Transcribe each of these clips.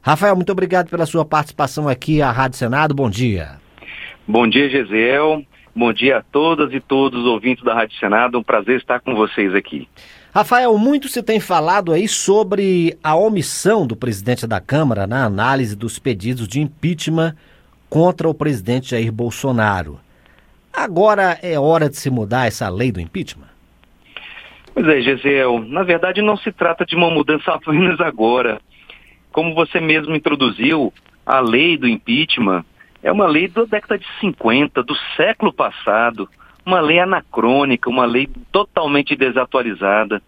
Rafael, muito obrigado pela sua participação aqui à Rádio Senado. Bom dia. Bom dia, Gesiel. Bom dia a todas e todos os ouvintes da Rádio Senado. Um prazer estar com vocês aqui. Rafael, muito se tem falado aí sobre a omissão do presidente da Câmara na análise dos pedidos de impeachment contra o presidente Jair Bolsonaro. Agora é hora de se mudar essa lei do impeachment? Pois é, Gesiel, na verdade não se trata de uma mudança apenas agora. Como você mesmo introduziu, a lei do impeachment é uma lei da década de 50, do século passado, uma lei anacrônica, uma lei totalmente desatualizada.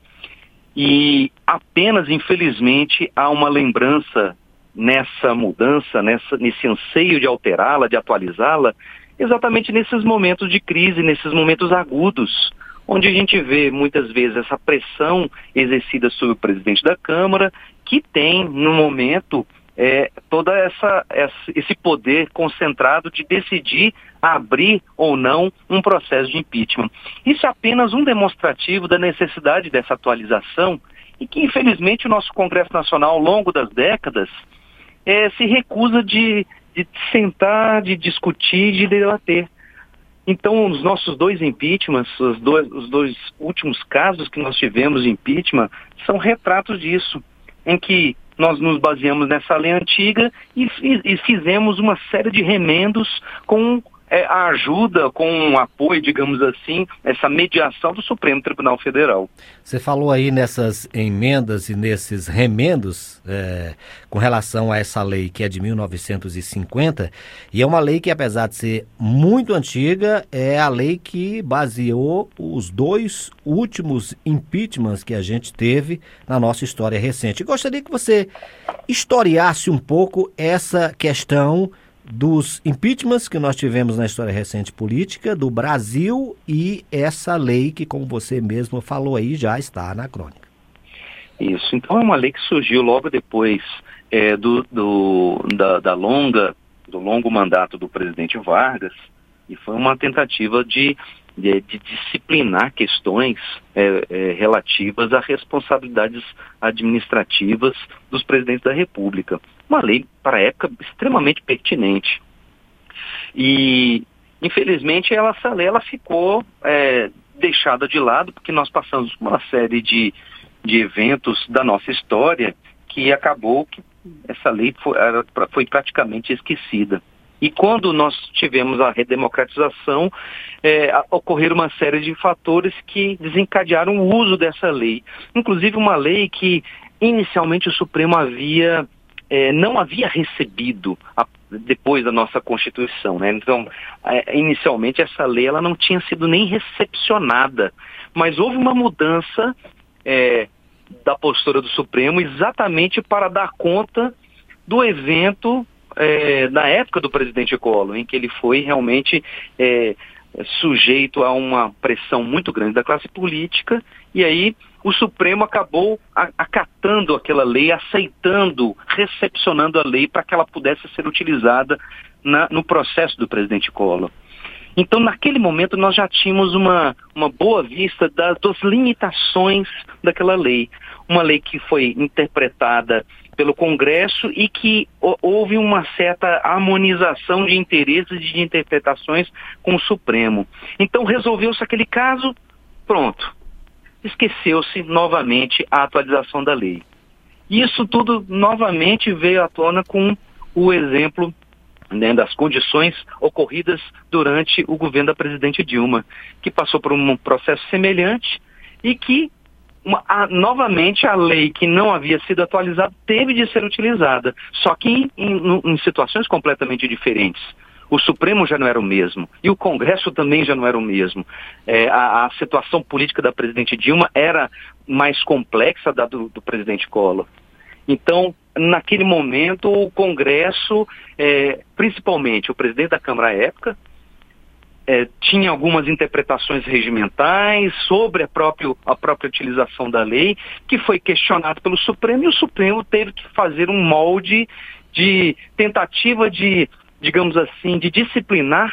E apenas, infelizmente, há uma lembrança nessa mudança, nesse anseio de alterá-la, de atualizá-la, exatamente nesses momentos de crise, nesses momentos agudos, onde a gente vê muitas vezes essa pressão exercida sobre o presidente da Câmara, que tem, no momento, todo esse poder concentrado de decidir abrir ou não um processo de impeachment. Isso é apenas um demonstrativo da necessidade dessa atualização e que, infelizmente, o nosso Congresso Nacional, ao longo das décadas, se recusa de sentar, de discutir, de debater. Então, os nossos dois impeachments, os dois últimos casos que nós tivemos de impeachment, são retratos disso, em que nós nos baseamos nessa lei antiga e fizemos uma série de remendos com a ajuda, com o apoio, digamos assim, essa mediação do Supremo Tribunal Federal. Você falou aí nessas emendas e nesses remendos com relação a essa lei que é de 1950, e é uma lei que, apesar de ser muito antiga, é a lei que baseou os dois últimos impeachments que a gente teve na nossa história recente. Gostaria que você historiasse um pouco essa questão dos impeachments que nós tivemos na história recente política do Brasil e essa lei que, como você mesmo falou aí, já está anacrônica. Isso, então é uma lei que surgiu logo depois do longo mandato do presidente Vargas, e foi uma tentativa de disciplinar questões relativas a responsabilidades administrativas dos presidentes da República. Uma lei, para a época, extremamente pertinente. E, infelizmente, essa lei ficou deixada de lado, porque nós passamos por uma série de eventos da nossa história que acabou que essa lei foi praticamente esquecida. E quando nós tivemos a redemocratização, ocorreram uma série de fatores que desencadearam o uso dessa lei. Inclusive uma lei que inicialmente o Supremo não havia recebido depois da nossa Constituição, né? Então, inicialmente essa lei ela não tinha sido nem recepcionada, mas houve uma mudança da postura do Supremo exatamente para dar conta do evento na época do presidente Collor, em que ele foi realmente sujeito a uma pressão muito grande da classe política, e aí o Supremo acabou acatando aquela lei, aceitando, recepcionando a lei para que ela pudesse ser utilizada no processo do presidente Collor. Então, naquele momento, nós já tínhamos uma boa vista das limitações daquela lei. Uma lei que foi interpretada pelo Congresso e que houve uma certa harmonização de interesses e de interpretações com o Supremo. Então, resolveu-se aquele caso, pronto. Esqueceu-se novamente a atualização da lei. Isso tudo novamente veio à tona com o exemplo das condições ocorridas durante o governo da presidente Dilma, que passou por um processo semelhante e que novamente a lei que não havia sido atualizada teve de ser utilizada, só que em situações completamente diferentes. O Supremo já não era o mesmo e o Congresso também já não era o mesmo. A situação política da presidente Dilma era mais complexa da do presidente Collor. Então, naquele momento, o Congresso, principalmente o presidente da Câmara à época, tinha algumas interpretações regimentais sobre a própria utilização da lei, que foi questionado pelo Supremo, e o Supremo teve que fazer um molde de tentativa de, digamos assim, de disciplinar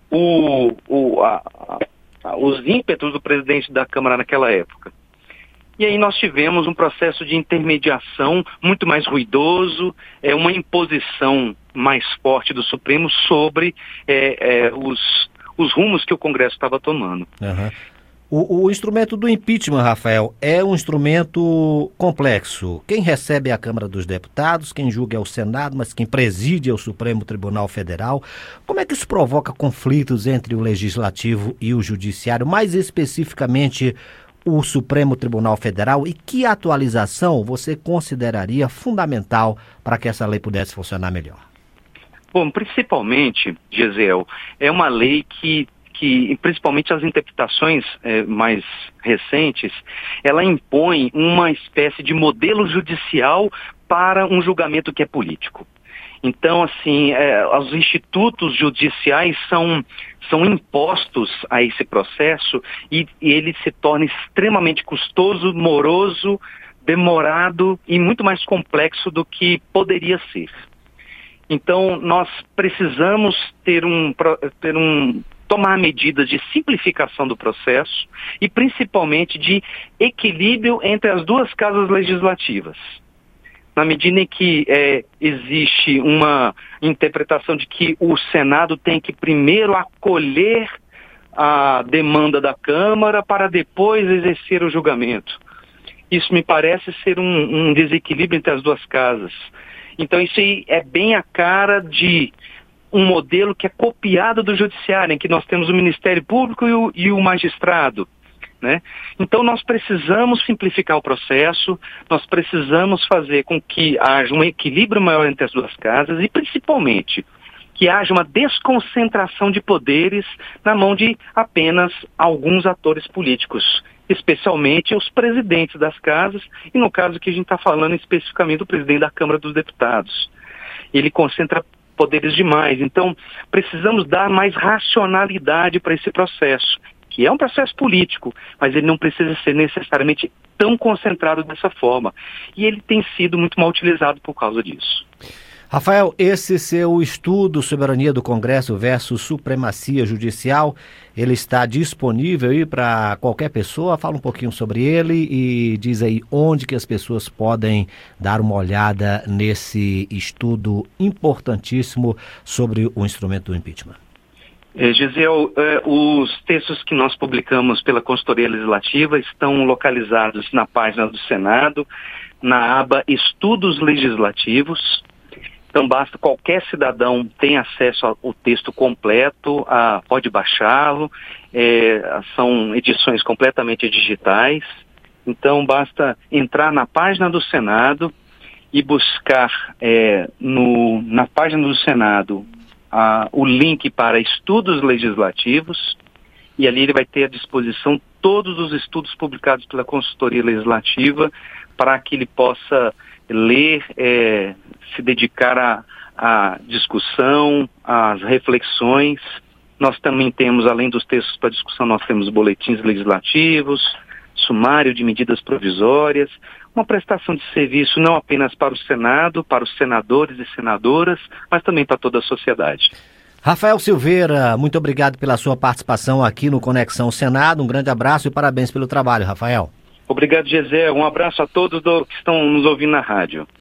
os ímpetos do presidente da Câmara naquela época. E aí nós tivemos um processo de intermediação muito mais ruidoso, uma imposição mais forte do Supremo sobre os rumos que o Congresso estava tomando. Uhum. O instrumento do impeachment, Rafael, é um instrumento complexo. Quem recebe é a Câmara dos Deputados, quem julga é o Senado, mas quem preside é o Supremo Tribunal Federal. Como é que isso provoca conflitos entre o Legislativo e o Judiciário, mais especificamente o Supremo Tribunal Federal, e que atualização você consideraria fundamental para que essa lei pudesse funcionar melhor? Bom, principalmente, Gesiel, é uma lei que principalmente as interpretações mais recentes, ela impõe uma espécie de modelo judicial para um julgamento que é político. Então, assim, os institutos judiciais são impostos a esse processo e ele se torna extremamente custoso, moroso, demorado e muito mais complexo do que poderia ser. Então, nós precisamos tomar medidas de simplificação do processo e principalmente de equilíbrio entre as duas casas legislativas. Na medida em que existe uma interpretação de que o Senado tem que primeiro acolher a demanda da Câmara para depois exercer o julgamento. Isso me parece ser um desequilíbrio entre as duas casas. Então isso aí é bem a cara de um modelo que é copiado do Judiciário, em que nós temos o Ministério Público e o magistrado, né? Então nós precisamos simplificar o processo, nós precisamos fazer com que haja um equilíbrio maior entre as duas casas e principalmente que haja uma desconcentração de poderes na mão de apenas alguns atores políticos, especialmente os presidentes das casas, e no caso que a gente está falando especificamente do presidente da Câmara dos Deputados. Ele concentra poderes demais, então precisamos dar mais racionalidade para esse processo, que é um processo político, mas ele não precisa ser necessariamente tão concentrado dessa forma, e ele tem sido muito mal utilizado por causa disso. Rafael, esse seu estudo Soberania do Congresso versus Supremacia Judicial, ele está disponível aí para qualquer pessoa? Fala um pouquinho sobre ele e diz aí onde que as pessoas podem dar uma olhada nesse estudo importantíssimo sobre o instrumento do impeachment. Gesiel, os textos que nós publicamos pela Consultoria Legislativa estão localizados na página do Senado, na aba Estudos Legislativos. Então basta qualquer cidadão ter acesso ao texto completo, pode baixá-lo, são edições completamente digitais. Então basta entrar na página do Senado e buscar na página do Senado o link para estudos legislativos, e ali ele vai ter à disposição todos os estudos publicados pela Consultoria Legislativa para que ele possa ler, se dedicar à discussão, às reflexões. Nós também temos, além dos textos para discussão, nós temos boletins legislativos, sumário de medidas provisórias, uma prestação de serviço não apenas para o Senado, para os senadores e senadoras, mas também para toda a sociedade. Rafael Silveira, muito obrigado pela sua participação aqui no Conexão Senado. Um grande abraço e parabéns pelo trabalho, Rafael. Obrigado, Gesiel. Um abraço a todos que estão nos ouvindo na rádio.